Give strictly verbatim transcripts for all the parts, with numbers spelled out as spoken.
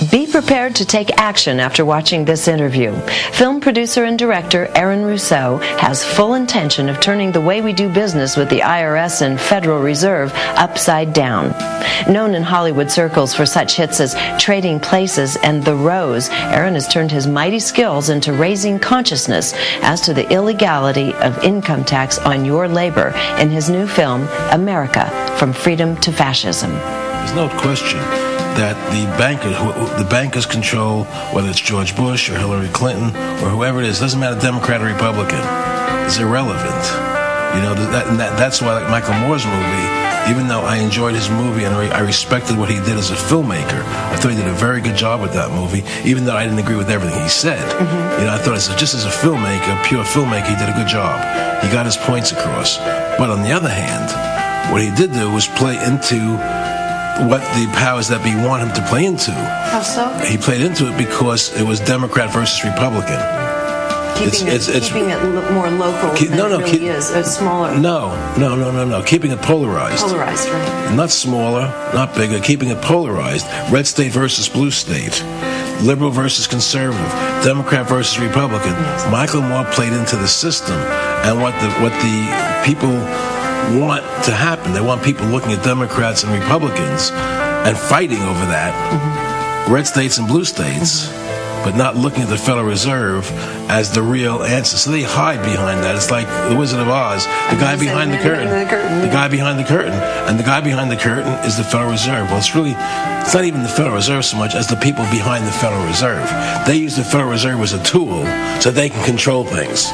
Be prepared to take action after watching this interview. Film producer and director Aaron Rousseau has full intention of turning the way we do business with the I R S and Federal Reserve upside down. Known in Hollywood circles for such hits as Trading Places and The Rose, Aaron has turned his mighty skills into raising consciousness as to the illegality of income tax on your labor in his new film, America, From Freedom to Fascism. There's no question that the bankers, the bankers control, whether it's George Bush or Hillary Clinton or whoever it is, doesn't matter Democrat or Republican. It's irrelevant. You know, that, and that, that's why, like Michael Moore's movie, even though I enjoyed his movie and I respected what he did as a filmmaker, I thought he did a very good job with that movie, even though I didn't agree with everything he said. Mm-hmm. You know, I thought as a, just as a filmmaker, pure filmmaker, he did a good job. He got his points across. But on the other hand, what he did do was play into what the powers that be want him to play into. How so? He played into it because it was Democrat versus Republican. Keeping, it's, it, it's, keeping it lo- more local keep, than no, no, it really keep, is, or smaller. No, no, no, no, no. Keeping it polarized. Polarized, right. Not smaller, not bigger. Keeping it polarized. Red state versus blue state. Liberal versus conservative. Democrat versus Republican. Yes. Michael Moore played into the system and what the what the people want to happen. They want people looking at Democrats and Republicans and fighting over that. Mm-hmm. Red states and blue states. Mm-hmm. But not looking at the Federal Reserve as the real answer. So they hide behind that. It's like the Wizard of Oz, the guy behind the curtain. the curtain. The guy behind the curtain. And the guy behind the curtain is the Federal Reserve. Well, it's really, it's not even the Federal Reserve so much as the people behind the Federal Reserve. They use the Federal Reserve as a tool so they can control things.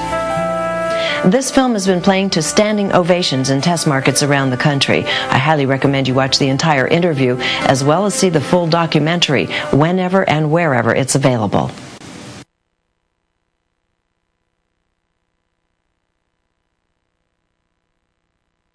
This film has been playing to standing ovations in test markets around the country. I highly recommend you watch the entire interview as well as see the full documentary whenever and wherever it's available.